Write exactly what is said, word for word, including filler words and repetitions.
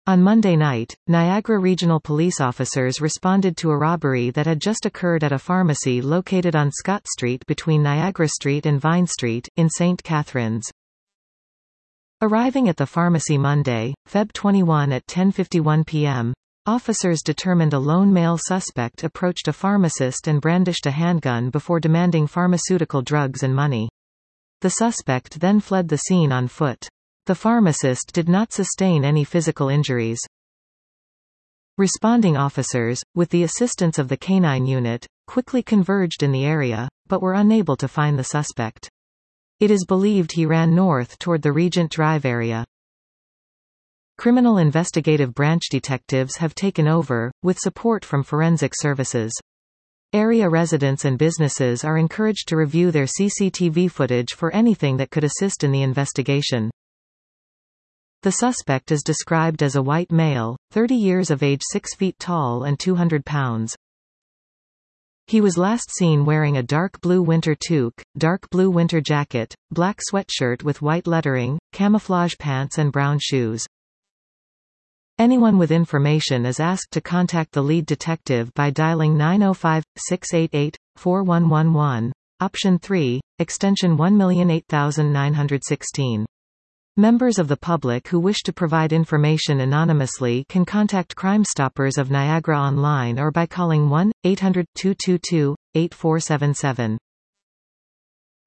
On Monday night, Niagara Regional Police officers responded to a robbery that had just occurred at a pharmacy located on Scott Street between Niagara Street and Vine Street, in Saint Catharines. Arriving at the pharmacy Monday, February twenty-first at ten fifty-one p m, officers determined a lone male suspect approached a pharmacist and brandished a handgun before demanding pharmaceutical drugs and money. The suspect then fled the scene on foot. The pharmacist did not sustain any physical injuries. Responding officers, with the assistance of the canine unit, quickly converged in the area, but were unable to find the suspect. It is believed he ran north toward the Regent Drive area. Criminal Investigative Branch detectives have taken over, with support from forensic services. Area residents and businesses are encouraged to review their C C T V footage for anything that could assist in the investigation. The suspect is described as a white male, thirty years of age, six feet tall and two hundred pounds. He was last seen wearing a dark blue winter toque, dark blue winter jacket, black sweatshirt with white lettering, camouflage pants and brown shoes. Anyone with information is asked to contact the lead detective by dialing nine oh five, six eight eight, four one one one, option three, extension one million eight thousand nine hundred sixteen. Members of the public who wish to provide information anonymously can contact Crime Stoppers of Niagara online or by calling one eight hundred, two two two, eight four seven seven.